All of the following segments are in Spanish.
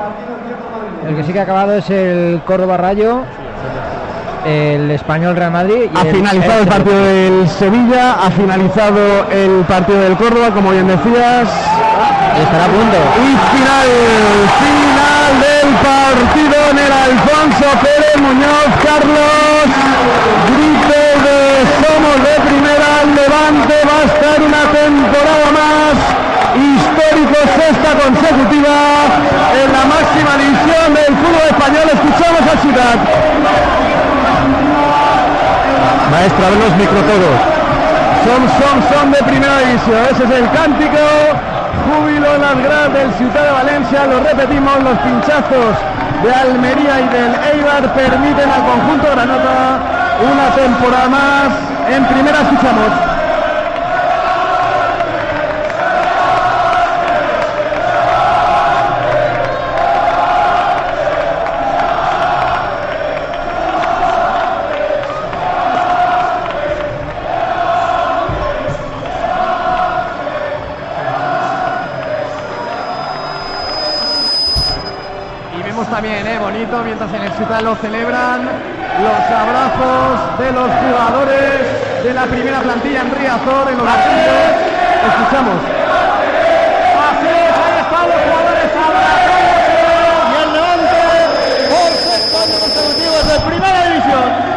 El que sí que ha acabado es el Córdoba Rayo, el Español Real Madrid. Ha finalizado el partido del Sevilla, ha finalizado el partido del Córdoba, como bien decías. Estará a punto. Y final del partido en el Alfonso Pérez Muñoz. Carlos, grito de somos de primera, Levante va a estar una temporada más, histórico, sexta consecutiva en la máxima división del fútbol español. Escuchamos a Ciudad. Maestra, ven los micro todos. Son de primera división. Ese es el cántico. Júbilo en las gradas del Ciutat de Valencia. Lo repetimos, los pinchazos de Almería y del Eibar permiten al conjunto granota una temporada más en primera. Escuchamos. También, bonito, mientras en el Ciutat lo celebran, los abrazos de los jugadores de la primera plantilla en Riazor, en los banquillos. Escuchamos. Así es, ahí están los jugadores abrazándose y el Levante por sexto año consecutivo de primera división.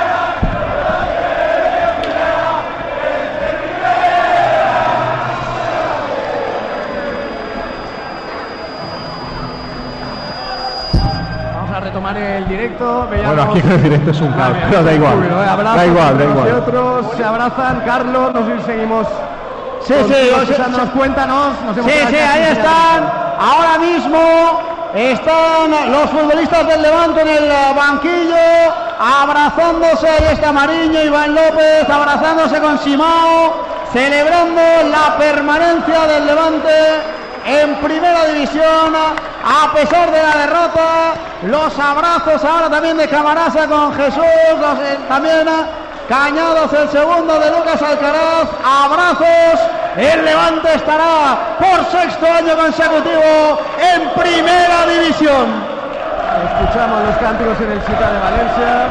Retomar el directo. Veíamos... Bueno, aquí el directo es un caos, pero da igual. Da igual. Otros se abrazan. Carlos, no sé si seguimos. Sí, cuéntanos. Sí, ahí están. Ahora mismo están los futbolistas del Levante en el banquillo, abrazándose. Ahí está Mariño, Iván López, abrazándose con Simao, celebrando la permanencia del Levante en primera división a pesar de la derrota. Los abrazos ahora también de Camarasa con Jesús, también Cañados, el segundo de Lucas Alcaraz. Abrazos, el Levante estará por sexto año consecutivo en primera división. Escuchamos los cánticos en el Ciutat de Valencia.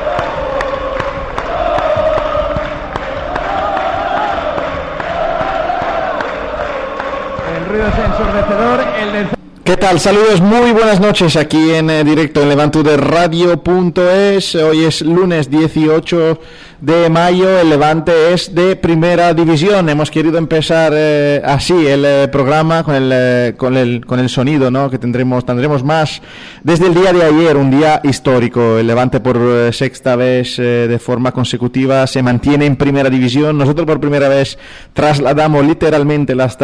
El ruido es ensordecedor. ¿Qué tal? Saludos, muy buenas noches aquí en directo en levantuderadio.es. Hoy es lunes 18 de mayo, el Levante es de primera división. Hemos querido empezar así el programa con el sonido, ¿no? Que tendremos más desde el día de ayer, un día histórico. El Levante por sexta vez de forma consecutiva se mantiene en primera división. Nosotros por primera vez trasladamos literalmente la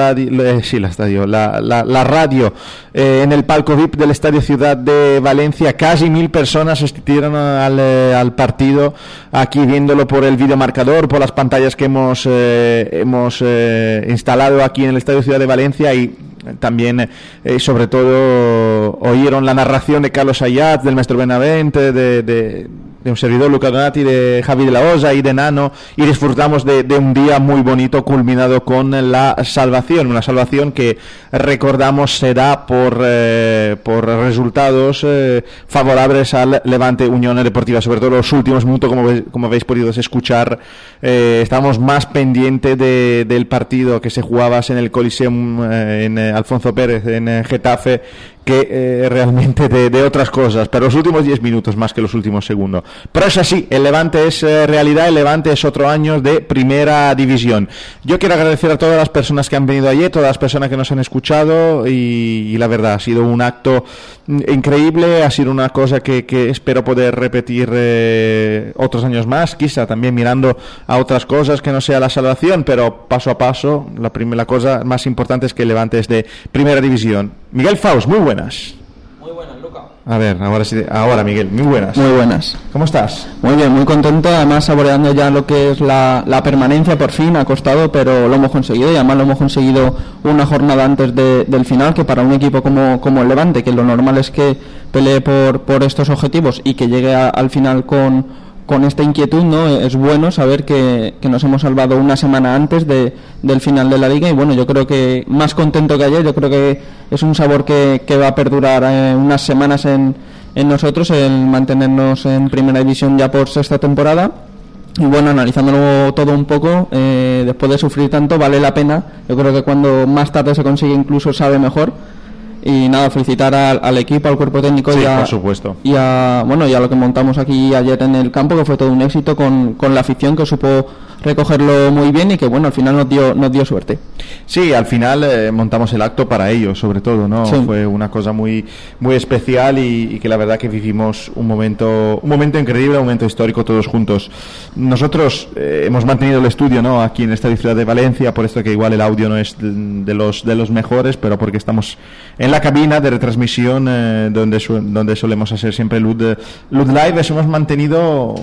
radio en el palco VIP del Estadio Ciudad de Valencia. Casi 1000 personas asistieron al partido, aquí viéndolo por el videomarcador, por las pantallas que hemos instalado aquí en el Estadio Ciudad de Valencia, y también sobre todo oyeron la narración de Carlos Ayat, del maestro Benavente, de un servidor, Luca Donati, de Javi de la Osa y de Nano, y disfrutamos de un día muy bonito culminado con la salvación, una salvación que recordamos será por resultados favorables al Levante Unión Deportiva, sobre todo los últimos minutos, como habéis podido escuchar. Estamos más pendientes del partido que se jugaba en el Coliseum en Alfonso Pérez, en Getafe, que realmente de otras cosas, pero los últimos 10 minutos más que los últimos segundos. Pero es así, el Levante es realidad, el Levante es otro año de primera división. Yo quiero agradecer a todas las personas que han venido ayer, todas las personas que nos han escuchado, y la verdad ha sido un acto increíble, ha sido una cosa que espero poder repetir otros años más, quizá también mirando a otras cosas que no sea la salvación, pero paso a paso. La cosa más importante es que el Levante es de primera división. Miguel Faust, muy buenas. Muy buenas, Luca. A ver, ahora Miguel, muy buenas. Muy buenas. ¿Cómo estás? Muy bien, muy contento, además saboreando ya lo que es la permanencia. Por fin ha costado, pero lo hemos conseguido, y además lo hemos conseguido una jornada antes del final, que para un equipo como el Levante, que lo normal es que pelee por estos objetivos y que llegue al final con con esta inquietud, ¿no? Es bueno saber que nos hemos salvado una semana antes del final de la Liga, y bueno, yo creo que más contento que ayer. Yo creo que es un sabor que va a perdurar unas semanas en nosotros, el mantenernos en Primera División ya por sexta temporada. Y bueno, analizándolo todo un poco, después de sufrir tanto, vale la pena. Yo creo que cuando más tarde se consigue incluso sabe mejor. Y nada, felicitar al equipo, al cuerpo técnico, sí, por supuesto, y a lo que montamos aquí ayer en el campo, que fue todo un éxito con la afición, que supo recogerlo muy bien y que bueno, al final nos dio suerte. Sí, al final montamos el acto para ellos, sobre todo, ¿no? Sí. Fue una cosa muy muy especial y que la verdad que vivimos un momento increíble, un momento histórico todos juntos. Nosotros hemos mantenido el estudio, ¿no?, aquí en esta ciudad de Valencia, por esto que igual el audio no es de los mejores, pero porque estamos en la cabina de retransmisión donde solemos hacer siempre Lud Live. Hemos mantenido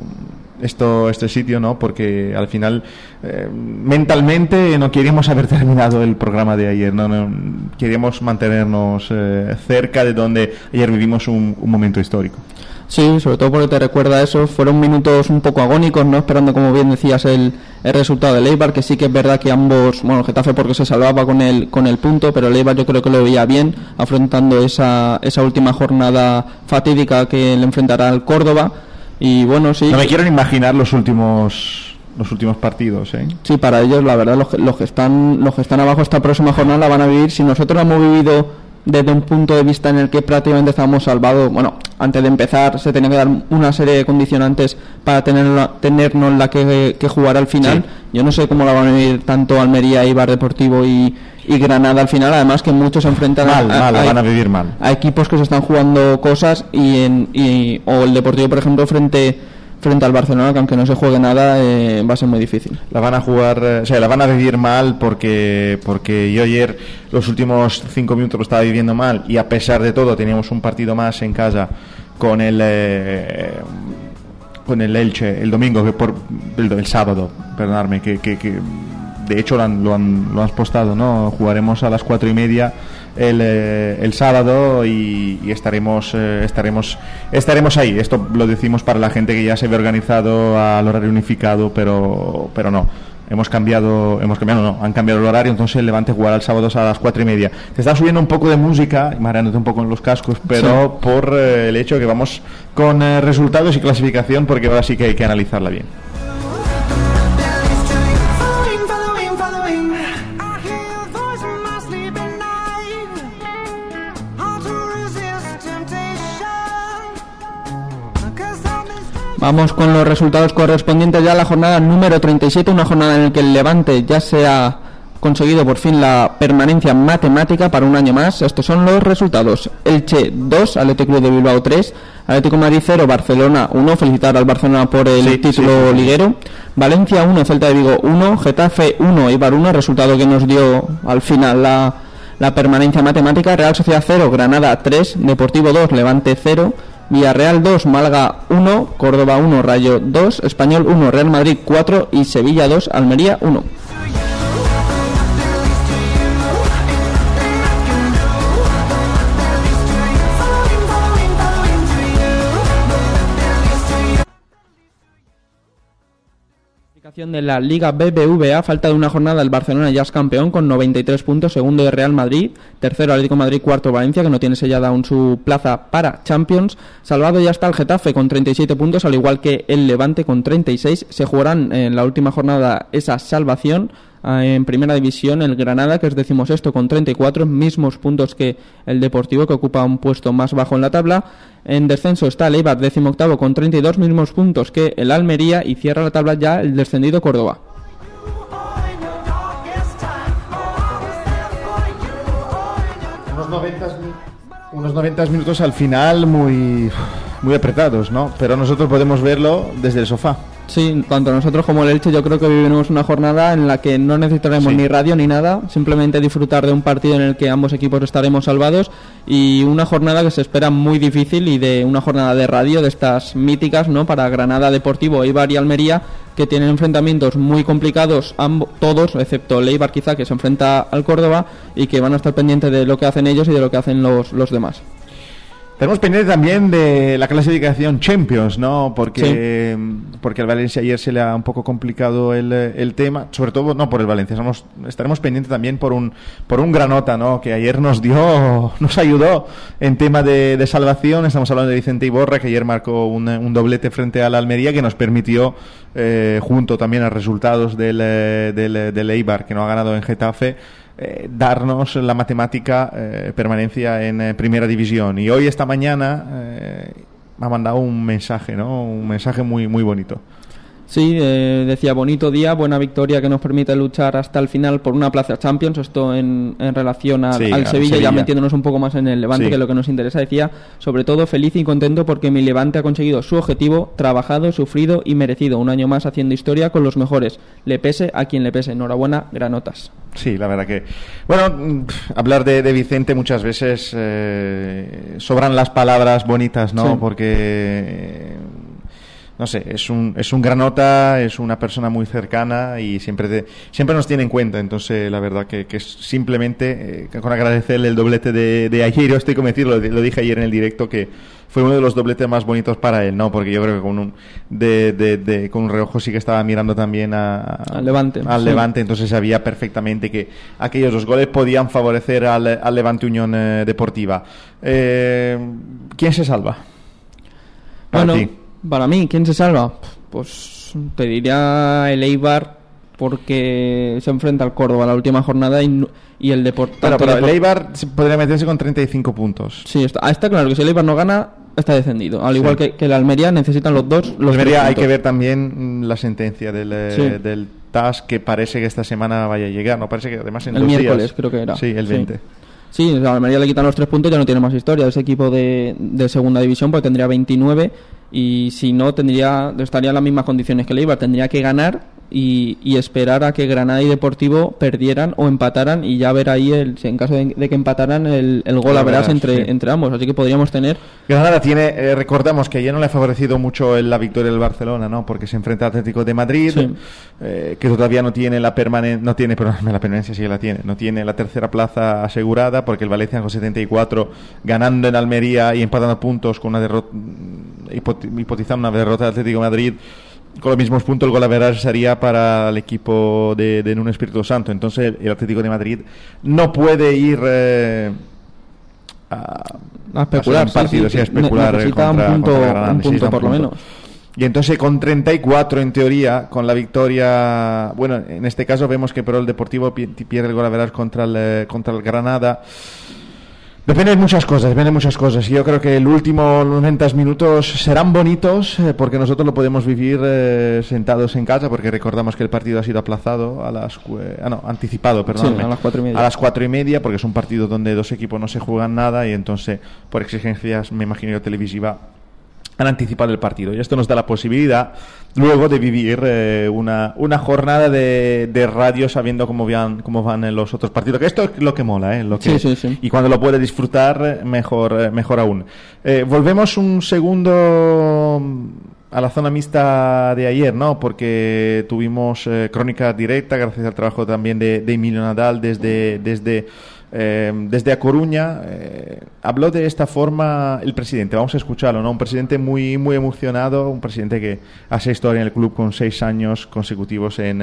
este sitio, ¿no?, porque al final mentalmente no queríamos haber terminado el programa de ayer, no queríamos mantenernos cerca de donde ayer vivimos un momento histórico. Sí, sobre todo porque te recuerda eso. Fueron minutos un poco agónicos, ¿no?, esperando, como bien decías, el resultado del Eibar, que sí que es verdad que ambos, bueno, Getafe porque se salvaba con el punto, pero el Eibar yo creo que lo veía bien, afrontando esa última jornada fatídica que le enfrentará al Córdoba. Y bueno, sí. No me quiero ni imaginar los últimos partidos, ¿eh? Sí, para ellos, la verdad, los que están abajo esta próxima jornada la van a vivir. Si nosotros hemos vivido desde un punto de vista en el que prácticamente estábamos salvados, bueno, antes de empezar se tenía que dar una serie de condicionantes para tenernos la que jugar al final. Sí. Yo no sé cómo la van a vivir tanto Almería, Eibar Deportivo y Granada al final, además que muchos se enfrentan la van a vivir mal a equipos que se están jugando cosas o el Deportivo, por ejemplo, frente al Barcelona, que aunque no se juegue nada va a ser muy difícil. La van a jugar, la van a vivir mal porque yo ayer los últimos 5 minutos lo estaba viviendo mal, y a pesar de todo teníamos un partido más en casa con el Elche el domingo, el sábado, perdonadme, que de hecho lo han postado, ¿no? Jugaremos a las 4:30 el sábado y estaremos ahí. Esto lo decimos para la gente que ya se ve organizado al horario unificado, pero no. Han cambiado el horario, entonces el Levante jugará el sábado a las 4:30. Te está subiendo un poco de música, mareándote un poco en los cascos, pero sí, por el hecho que vamos con resultados y clasificación, porque ahora sí que hay que analizarla bien. Vamos con los resultados correspondientes ya a la jornada número 37, una jornada en la que el Levante ya se ha conseguido por fin la permanencia matemática para un año más. Estos son los resultados: Elche 2, Atlético de Bilbao 3, Atlético de Madrid 0, Barcelona 1, felicitar al Barcelona por el título liguero, Valencia 1, Celta de Vigo 1, Getafe 1, Eibar 1, resultado que nos dio al final la permanencia matemática, Real Sociedad 0, Granada 3, Deportivo 2, Levante 0, Villarreal 2, Málaga 1, Córdoba 1, Rayo 2, Español 1, Real Madrid 4 y Sevilla 2, Almería 1. De la Liga BBVA, falta de una jornada, el Barcelona ya es campeón con 93 puntos, segundo de Real Madrid, tercero Atlético de Madrid, cuarto Valencia, que no tiene sellada aún su plaza para Champions. Salvado ya está el Getafe con 37 puntos, al igual que el Levante con 36. Se jugarán en la última jornada esa salvación. En Primera División el Granada, que es 16º con 34, mismos puntos que el Deportivo, que ocupa un puesto más bajo en la tabla. En descenso está el Eibar, 18º con 32, mismos puntos que el Almería, y cierra la tabla ya el descendido Córdoba. Unos 90 minutos al final muy apretados, ¿no? Pero nosotros podemos verlo desde el sofá. Sí, tanto nosotros como el Elche, yo creo que vivimos una jornada en la que no necesitaremos ni radio ni nada, simplemente disfrutar de un partido en el que ambos equipos estaremos salvados, y una jornada que se espera muy difícil, y de una jornada de radio de estas míticas, ¿no?, para Granada, Deportivo, Eibar y Almería, que tienen enfrentamientos muy complicados todos, excepto el Eibar quizá, que se enfrenta al Córdoba, y que van a estar pendientes de lo que hacen ellos y de lo que hacen los demás. Tenemos pendiente también de la clasificación Champions, ¿no? Porque al Valencia ayer se le ha un poco complicado el tema, sobre todo no por el Valencia, estaremos pendientes también por un Granota, ¿no? Que ayer nos ayudó en tema de salvación. Estamos hablando de Vicente Iborra, que ayer marcó un doblete frente a la Almería, que nos permitió, junto también a resultados del Eibar, que no ha ganado en Getafe, darnos la matemática permanencia en primera división. Y hoy, esta mañana, me ha mandado un mensaje, ¿no? Un mensaje muy, muy bonito. Sí, decía, bonito día, buena victoria que nos permite luchar hasta el final por una plaza Champions. Esto en relación al Sevilla, ya metiéndonos un poco más en el Levante, que es lo que nos interesa. Decía, sobre todo feliz y contento porque mi Levante ha conseguido su objetivo, trabajado, sufrido y merecido. Un año más haciendo historia con los mejores. Le pese a quien le pese. Enhorabuena, granotas. Sí, la verdad que... Bueno, hablar de Vicente muchas veces sobran las palabras bonitas, ¿no? Sí. Porque... no sé, es un granota, es una persona muy cercana y siempre nos tiene en cuenta. Entonces, la verdad que es simplemente con agradecerle el doblete de ayer. Yo estoy convencido, lo dije ayer en el directo, que fue uno de los dobletes más bonitos para él, ¿no? Porque yo creo que con un reojo sí que estaba mirando también al Levante. Al Levante, entonces sabía perfectamente que aquellos dos goles podían favorecer al Levante Unión Deportiva. ¿Quién se salva? Para ti. Para mí, ¿quién se salva? Pues te diría el Eibar, porque se enfrenta al Córdoba la última jornada y el Deportivo. Pero el Eibar podría meterse con 35 puntos. Sí, está claro que si el Eibar no gana, está descendido. Al igual que el Almería, necesitan los dos. Los Almería hay que ver también la sentencia del TAS, que parece que esta semana vaya a llegar. No, parece que además en el 2 días. El miércoles creo que era. Sí, el 20. Sí, a Almería le quitan los 3 puntos, ya no tiene más historia. Ese equipo de segunda división, pues tendría 29 y si no estaría en las mismas condiciones que el Eibar. Tendría que ganar y esperar a que Granada y Deportivo perdieran o empataran, y ya ver ahí en caso de que empataran el gol a verás entre ambos. Así que podríamos tener... Granada tiene, recordamos que ayer no le ha favorecido mucho la victoria del Barcelona, ¿no? Porque se enfrenta al Atlético de Madrid, que todavía no tiene la permanencia, sí que la tiene, no tiene la tercera plaza asegurada, porque el Valencia con 74, ganando en Almería y empatando puntos con una derrota, hipotizando una derrota del Atlético de Madrid, con los mismos puntos el gol average sería para el equipo de Nuno Espíritu Santo. Entonces el Atlético de Madrid no puede ir a especular partidos y a especular necesita contra un Granada, punto por lo menos. Y entonces con 34 en teoría, con la victoria, bueno, en este caso vemos que pero el Deportivo pierde el gol average contra el Granada. Depende de muchas cosas. Yo creo que el último 90 minutos serán bonitos, porque nosotros lo podemos vivir sentados en casa, porque recordamos que el partido ha sido aplazado anticipado, perdón, a las 4:30. A las 4:30, porque es un partido donde dos equipos no se juegan nada y entonces por exigencias, me imagino yo, televisiva, han anticipado el partido, y esto nos da la posibilidad luego de vivir una jornada de radio sabiendo cómo van los otros partidos, que esto es lo que mola, sí. Y cuando lo puede disfrutar mejor aún. Volvemos un segundo a la zona mixta de ayer, ¿no? Porque tuvimos crónica directa gracias al trabajo también de Emilio Nadal desde A Coruña. Habló de esta forma el presidente, vamos a escucharlo, ¿no? Un presidente muy, muy emocionado, un presidente que hace historia en el club con 6 años consecutivos en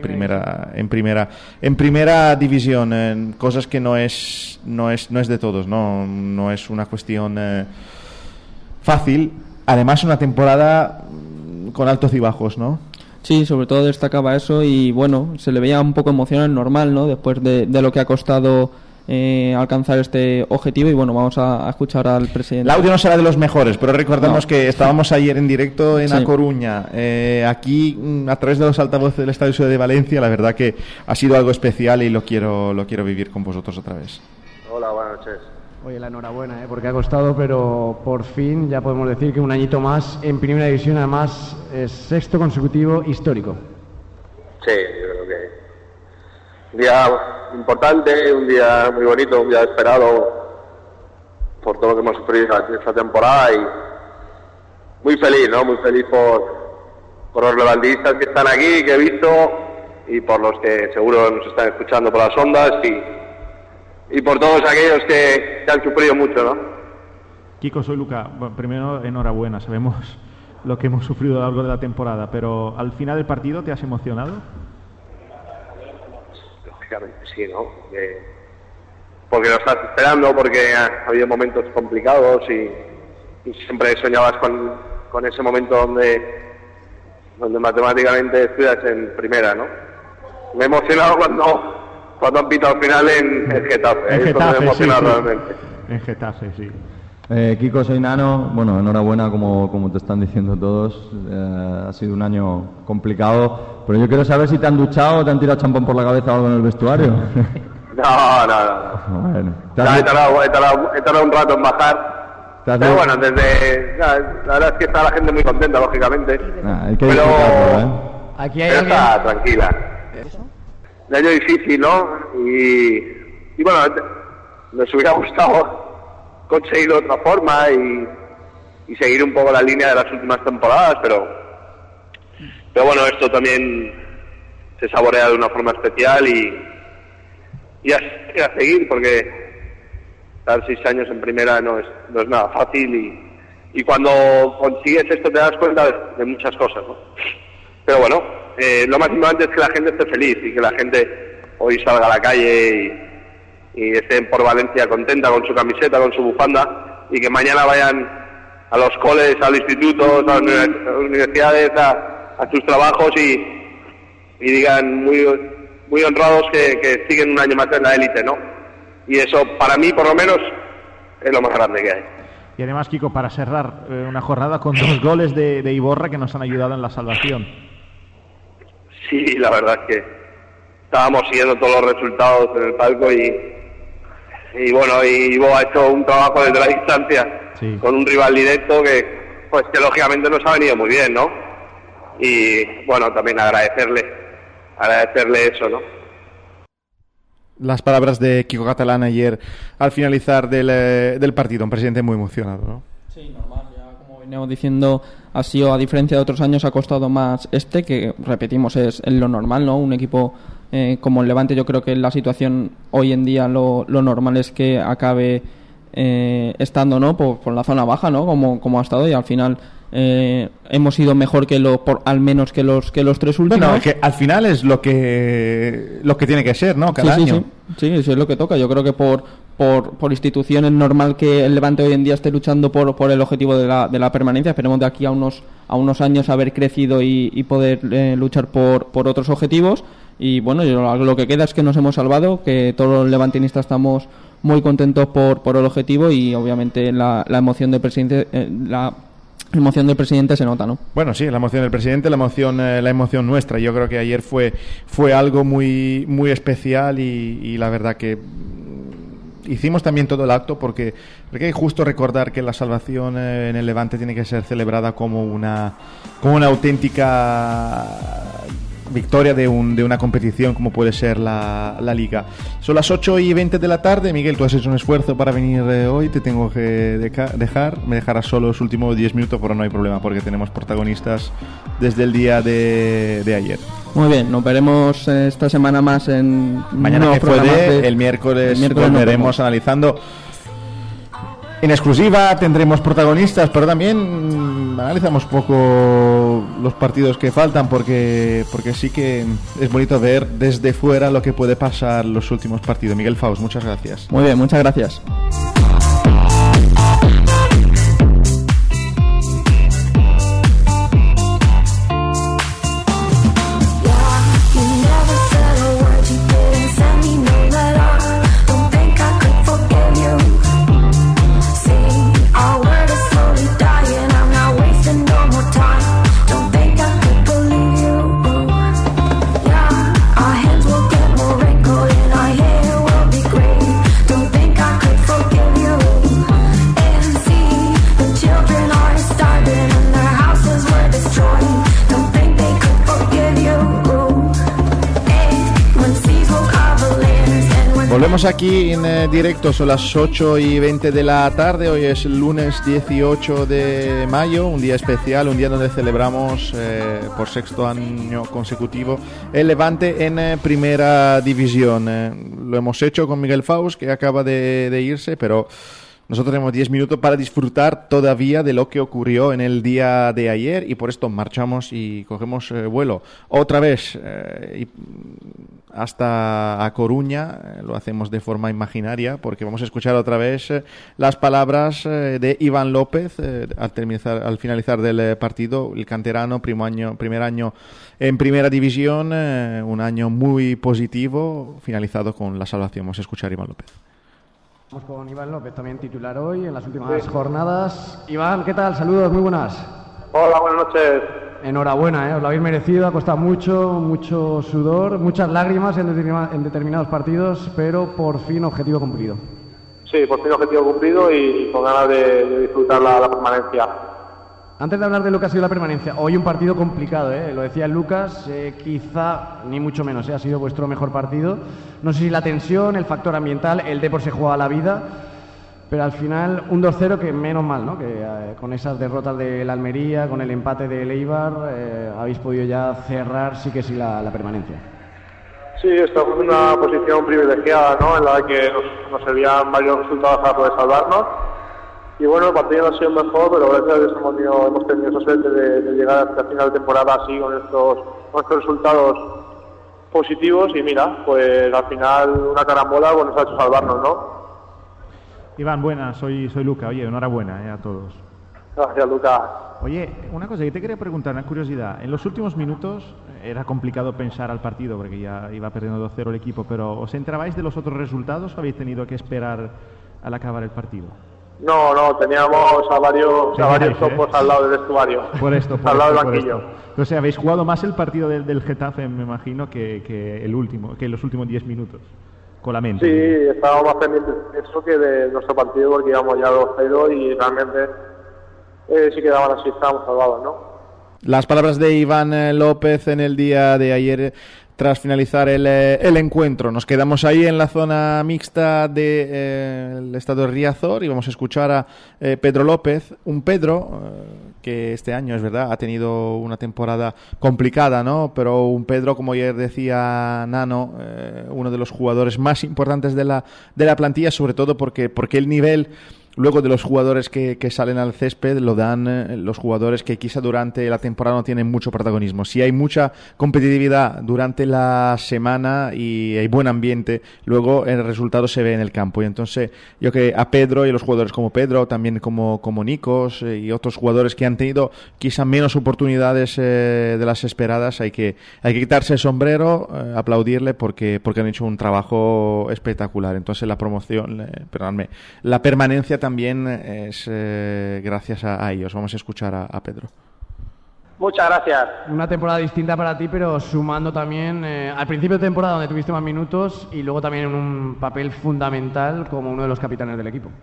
primera división, en cosas que no es de todos, no es una cuestión fácil. Además, una temporada con altos y bajos, ¿no? Sí, sobre todo destacaba eso, y bueno, se le veía un poco emocional, normal, ¿no? Después de lo que ha costado alcanzar este objetivo. Y bueno, vamos a escuchar al presidente. El audio no será de los mejores, pero recordamos que estábamos ayer en directo en A Coruña, aquí a través de los altavoces del Estadio Ciudad de Valencia. La verdad que ha sido algo especial y lo quiero vivir con vosotros otra vez. Hola, buenas noches. Oye, la enhorabuena, porque ha costado, pero por fin ya podemos decir que un añito más en primera división, además es 6º consecutivo histórico. Sí, yo creo que un día importante, un día muy bonito, un día esperado por todo lo que hemos sufrido esta temporada, y muy feliz, ¿no? Muy feliz por los levantistas que están aquí, que he visto, y por los que seguro nos están escuchando por las ondas, y por todos aquellos que han sufrido mucho, ¿no? Kiko, soy Luca. Bueno, primero, enhorabuena. Sabemos lo que hemos sufrido a lo largo de la temporada, pero al final del partido, ¿te has emocionado? Lógicamente sí, ¿no? Porque lo estás esperando, porque ha habido momentos complicados y siempre soñabas con ese momento donde matemáticamente estudias en primera, ¿no? Me he emocionado cuando han pitado al final en Getafe. En Getafe, me he emocionado sí. realmente. En Getafe, sí. Kiko, soy Nano. Bueno, enhorabuena, como te están diciendo todos. Ha sido un año complicado, pero yo quiero saber si te han duchado o te han tirado champán por la cabeza o algo en el vestuario. No. Bueno, he tardado un rato en bajar. Pero bueno, la verdad es que está la gente muy contenta, lógicamente. Hay que disfrutarlo, ¿eh? Aquí hay pero está tranquila. Un año difícil, ¿no? Y bueno, nos hubiera gustado conseguirlo de otra forma y seguir un poco la línea de las últimas temporadas, pero bueno, esto también se saborea de una forma especial y a seguir, porque estar 6 años en primera no es nada fácil y cuando consigues esto te das cuenta de muchas cosas, ¿no? Pero bueno, lo más importante es que la gente esté feliz y que la gente hoy salga a la calle y estén por Valencia contenta con su camiseta, con su bufanda, y que mañana vayan a los coles, a los institutos, a las universidades, a sus trabajos y digan muy honrados que siguen un año más en la élite, ¿no? Y eso, para mí, por lo menos, es lo más grande que hay. Y además, Kiko, para cerrar una jornada con 2 goles de Iborra que nos han ayudado en la salvación. Sí, la verdad es que estábamos siguiendo todos los resultados en el palco y bueno, Ivo ha hecho un trabajo desde la distancia, sí, con un rival directo que lógicamente nos ha venido muy bien, ¿no? Y bueno, también agradecerle eso, ¿no? Las palabras de Kiko Catalán ayer al finalizar del partido, un presidente muy emocionado, ¿no? Sí, normal, ya como venimos diciendo, ha sido, a diferencia de otros años, ha costado más que repetimos, es lo normal, ¿no? Un equipo como el Levante, yo creo que la situación hoy en día lo normal es que acabe estando, ¿no? Por la zona baja, ¿no? Como ha estado, y al final hemos ido mejor al menos que los 3 últimos. Bueno, que al final es lo que tiene que ser, ¿no? Cada año. Sí, eso es lo que toca. Yo creo que por institución es normal que el Levante hoy en día esté luchando por el objetivo de la permanencia. Esperemos de aquí a unos años haber crecido y poder luchar por otros objetivos. Y bueno, lo que queda es que nos hemos salvado, que todos los levantinistas estamos muy contentos por el objetivo y obviamente la emoción del presidente la emoción del presidente se nota, ¿no? Bueno, sí, la emoción del presidente, la emoción nuestra. Yo creo que ayer fue algo muy muy especial y la verdad que hicimos también todo el acto porque es justo recordar que la salvación en el Levante tiene que ser celebrada como una auténtica victoria de una competición como puede ser la Liga. Son las 8:20 de la tarde. Miguel, tú has hecho un esfuerzo para venir hoy, te tengo que dejar. Me dejarás solo los últimos 10 minutos, pero no hay problema porque tenemos protagonistas desde el día de ayer. Muy bien, nos veremos esta semana más en mañana que puede, el miércoles volveremos analizando. En exclusiva tendremos protagonistas, pero también analizamos poco los partidos que faltan porque sí que es bonito ver desde fuera lo que puede pasar los últimos partidos. Miguel Faust, muchas gracias. Muy bien, muchas gracias. Volvemos aquí en directo, son las 8:20 de la tarde. Hoy es el lunes 18 de mayo, un día especial, un día donde celebramos por 6º año consecutivo el Levante en primera división. Lo hemos hecho con Miguel Faust, que acaba de irse, pero Nosotros tenemos 10 minutos para disfrutar todavía de lo que ocurrió en el día de ayer y por esto marchamos y cogemos vuelo otra vez hasta a Coruña. Lo hacemos de forma imaginaria porque vamos a escuchar otra vez las palabras de Iván López al finalizar del partido. El canterano, primer año en Primera División, un año muy positivo, finalizado con la salvación. Vamos a escuchar a Iván López. Vamos con Iván López, también titular hoy en las últimas jornadas. Iván, ¿qué tal? Saludos, muy buenas. Hola, buenas noches. Enhorabuena, os lo habéis merecido, ha costado mucho sudor, muchas lágrimas en determinados partidos, pero por fin objetivo cumplido. Sí, por fin objetivo cumplido y con ganas de disfrutar la permanencia. Antes de hablar de lo que ha sido la permanencia, hoy un partido complicado, lo decía Lucas, quizá, ni mucho menos, ha sido vuestro mejor partido. No sé si la tensión, el factor ambiental, el Depor se juega la vida, pero al final un 2-0 que menos mal, ¿no? Que con esas derrotas del Almería, con el empate del Eibar, habéis podido ya cerrar sí la permanencia. Sí, estamos en una posición privilegiada, ¿no? En la que nos servían varios resultados para poder salvarnos. Y bueno, el partido no ha sido mejor, pero gracias a Dios hemos tenido esa suerte de llegar hasta el final de temporada así con estos resultados positivos y mira, pues al final una carambola nos ha hecho salvarnos, ¿no? Iván, buenas, soy Luca. Oye, enhorabuena a todos. Gracias, Luca. Oye, una cosa que te quería preguntar, una curiosidad. En los últimos minutos era complicado pensar al partido porque ya iba perdiendo 2-0 el equipo, pero ¿os enterabais de los otros resultados o habéis tenido que esperar al acabar el partido? No, teníamos a varios topos al lado del vestuario. Al lado del banquillo. Entonces, habéis jugado más el partido del Getafe, me imagino, que los últimos 10 minutos, con la mente. Sí, estábamos más pendientes de eso que de nuestro partido porque íbamos ya 2-0 y realmente si quedaban así estábamos salvados, ¿no? Las palabras de Iván López en el día de ayer tras finalizar el encuentro. Nos quedamos ahí en la zona mixta del estado de Riazor y vamos a escuchar a Pedro López, un Pedro que este año, es verdad, ha tenido una temporada complicada, ¿no? Pero un Pedro, como ayer decía Nano, uno de los jugadores más importantes de la plantilla, sobre todo porque el nivel luego de los jugadores que salen al césped lo dan los jugadores que quizá durante la temporada no tienen mucho protagonismo. Si hay mucha competitividad durante la semana y hay buen ambiente, luego el resultado se ve en el campo. Y entonces yo que a Pedro y a los jugadores como Pedro, también como Nikos y otros jugadores que han tenido quizá menos oportunidades de las esperadas, hay que quitarse el sombrero, aplaudirle porque han hecho un trabajo espectacular. Entonces la permanencia también es gracias a ellos. Vamos a escuchar a Pedro. Muchas gracias. Una temporada distinta para ti, pero sumando también al principio de temporada donde tuviste más minutos y luego también en un papel fundamental como uno de los capitanes del equipo.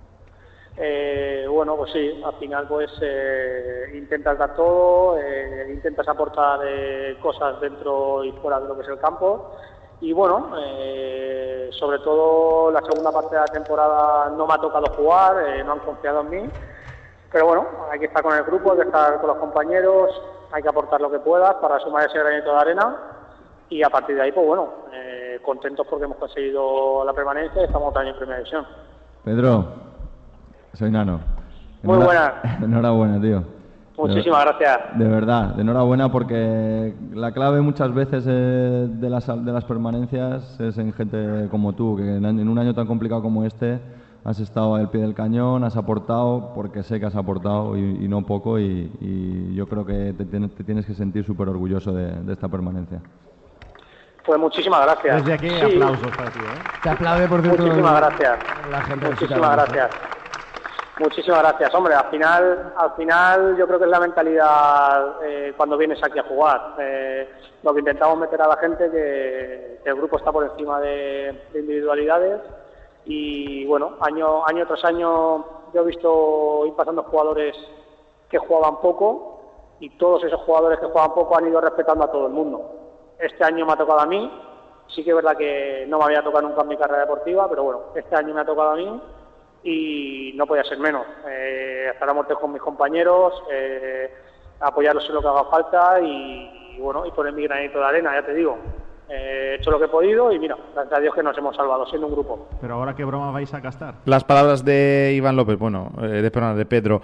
Bueno, pues sí, al final pues intentas dar todo, intentas aportar cosas dentro y fuera de lo que es el campo. Y bueno, sobre todo la segunda parte de la temporada no me ha tocado jugar, no han confiado en mí, pero bueno, hay que estar con el grupo, hay que estar con los compañeros, hay que aportar lo que puedas para sumar ese granito de arena y a partir de ahí, pues bueno, contentos porque hemos conseguido la permanencia y estamos también en Primera División. Pedro, soy Nano. Muy buenas. Enhorabuena, tío. Muchísimas gracias. De verdad, enhorabuena porque la clave muchas veces de las permanencias es en gente como tú, que en un año tan complicado como este has estado al pie del cañón, has aportado, porque sé que has aportado y no poco y yo creo que te tienes que sentir súper orgulloso de esta permanencia. Pues muchísimas gracias. Desde aquí aplausos para ti, Te aplaude por dentro. Muchísimas gracias. La gente muchísimas gracias. Muchísimas gracias, hombre. Al final yo creo que es la mentalidad cuando vienes aquí a jugar. Lo que intentamos meter a la gente que el grupo está por encima de individualidades y bueno, año tras año yo he visto ir pasando jugadores que jugaban poco y todos esos jugadores que jugaban poco han ido respetando a todo el mundo. Este año me ha tocado a mí, sí que es verdad que no me había tocado nunca en mi carrera deportiva, pero bueno, este año me ha tocado a mí y no podía ser menos. Estar a muerte con mis compañeros, apoyarlos en lo que haga falta y bueno, y poner mi granito de arena, ya te digo. he hecho lo que he podido y mira, gracias a Dios que nos hemos salvado siendo un grupo. Pero ahora, ¿qué broma vais a gastar? Las palabras de Iván López, de Pedro.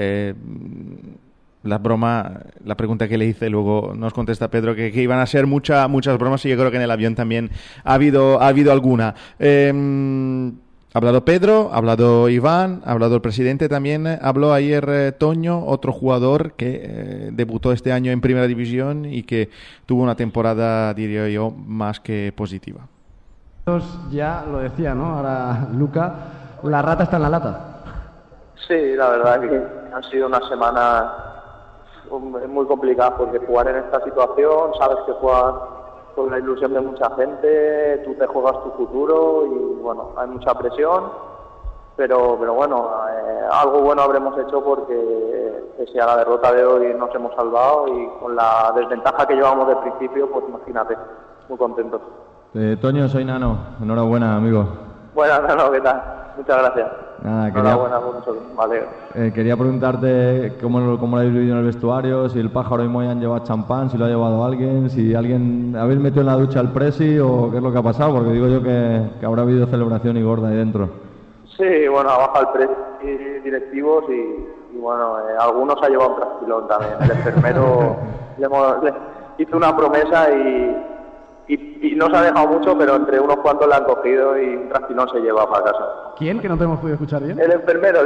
La pregunta que le hice, luego nos contesta Pedro que iban a ser muchas bromas, y yo creo que en el avión también ha habido alguna. Ha hablado Pedro, ha hablado Iván, ha hablado el presidente también, habló ayer Toño, otro jugador que debutó este año en Primera División y que tuvo una temporada, diría yo, más que positiva. Ya lo decía, ¿no? Ahora, Luca, la rata está en la lata. Sí, la verdad que han sido unas semanas muy complicadas, porque jugar en esta situación, sabes que juegas con la ilusión de mucha gente, tú te juegas tu futuro y bueno, hay mucha presión, pero bueno, algo bueno habremos hecho, porque pese a la derrota de hoy nos hemos salvado, y con la desventaja que llevamos de principio, pues imagínate, muy contentos. Toño, soy Nano, enhorabuena, amigo. Buenas, Nano, ¿qué tal? Muchas gracias. Nada, enhorabuena por nosotros, vale. Quería preguntarte cómo lo habéis vivido en el vestuario, si el Pájaro y Moy han llevado champán, si lo ha llevado alguien, si alguien habéis metido en la ducha al presi o qué es lo que ha pasado, porque digo yo que habrá habido celebración y gorda ahí dentro. Sí, bueno, ha bajado el presi directivos y bueno, algunos ha llevado un trasquilón también. El enfermero le hizo una promesa y no se ha dejado mucho, pero entre unos cuantos le han cogido y un trasquilón se lleva para casa. ¿Quién? Que no te hemos podido escuchar bien. El enfermero,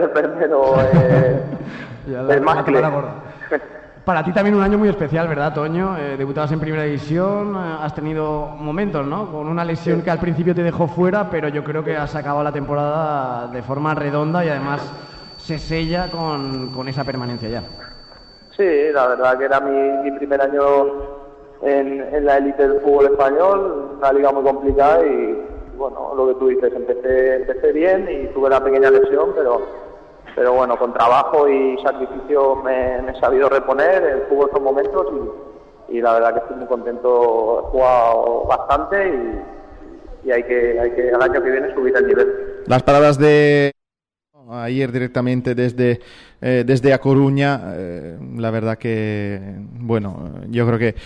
el Mascle. Para ti también un año muy especial, ¿verdad, Toño? Debutabas en Primera División, has tenido momentos, ¿no? Con una lesión que al principio te dejó fuera, pero yo creo que has acabado la temporada de forma redonda y además se sella con esa permanencia ya. Sí, la verdad que era mi primer año en la élite del fútbol español, una liga muy complicada y bueno, lo que tú dices, empecé bien y tuve una pequeña lesión, pero bueno, con trabajo y sacrificio me he sabido reponer en fútbol estos momentos y la verdad que estoy muy contento. He jugado bastante y hay que al año que viene subir el nivel. Las palabras de ayer directamente desde A Coruña, la verdad que bueno, yo creo que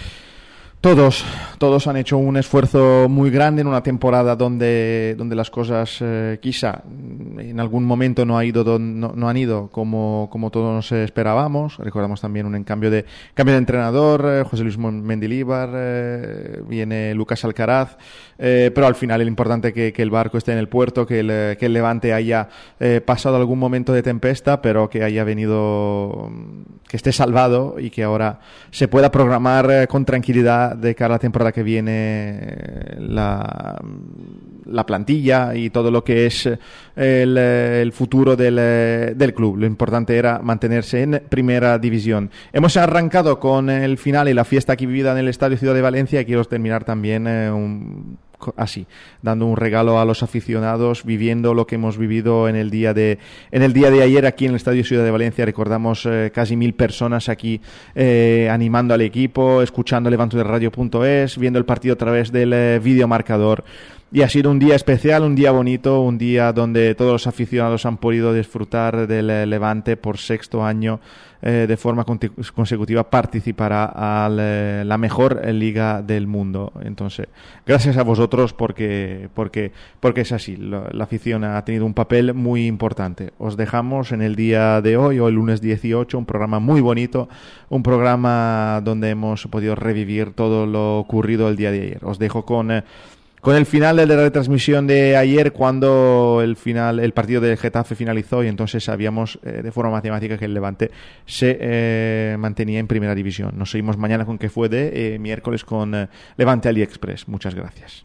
todos han hecho un esfuerzo muy grande en una temporada donde las cosas quizá en algún momento no han ido como todos nos esperábamos. Recordamos también un cambio de entrenador, José Luis Mendilibar, viene Lucas Alcaraz, pero al final el importante que el barco esté en el puerto, que el Levante haya pasado algún momento de tempesta, pero que haya venido, que esté salvado y que ahora se pueda programar con tranquilidad de cara a la temporada que viene la plantilla y todo lo que es el futuro del club. Lo importante era mantenerse en Primera División. Hemos arrancado con el final y la fiesta aquí vivida en el Estadio Ciudad de Valencia y quiero terminar también así, dando un regalo a los aficionados, viviendo lo que hemos vivido en el día de ayer aquí en el Estadio Ciudad de Valencia. Recordamos casi 1000 personas aquí animando al equipo, escuchando levantoderradio.es, viendo el partido a través del videomarcador. Y ha sido un día especial, un día bonito, un día donde todos los aficionados han podido disfrutar del Levante por sexto año de forma consecutiva. Participará a la mejor liga del mundo. Entonces, gracias a vosotros porque es así. La afición ha tenido un papel muy importante. Os dejamos en el día de hoy, o el lunes 18, un programa muy bonito, un programa donde hemos podido revivir todo lo ocurrido el día de ayer. Os dejo con el final de la retransmisión de ayer, cuando el partido del Getafe finalizó y entonces sabíamos de forma matemática que el Levante se mantenía en Primera División. Nos seguimos mañana con que fue de miércoles con Levante AliExpress. Muchas gracias.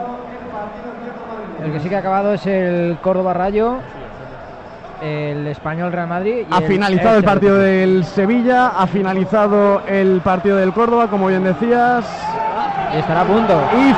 El que sí que ha acabado es el Córdoba Rayo, el Español Real Madrid. Ha finalizado el partido del Sevilla, ha finalizado el partido del Córdoba, como bien decías. Y estará a punto. Y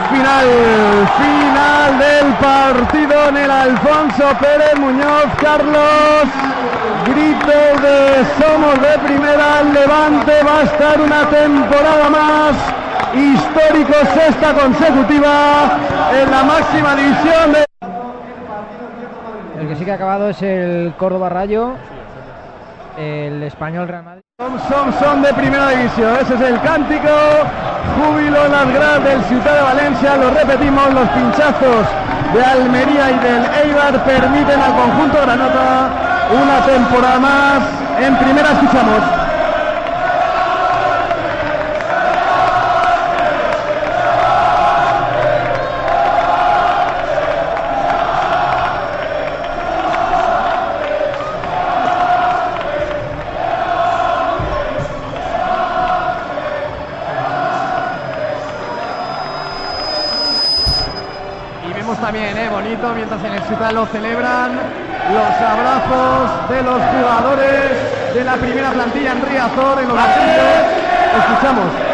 final del partido en el Alfonso Pérez Muñoz. Carlos, grito de somos de primera. El Levante va a estar una temporada más, histórico, sexta consecutiva en la máxima división El que sí que ha acabado es el Córdoba Rayo, el Español Real Madrid. Son de primera división, ese es el cántico, júbilo en las gradas del Ciutat de Valencia, lo repetimos, los pinchazos de Almería y del Eibar permiten al conjunto granota una temporada más en primera. Escuchamos. También, bonito, mientras en el Ciutat lo celebran, los abrazos de los jugadores de la primera plantilla en Riazor, en los banquillos. Escuchamos.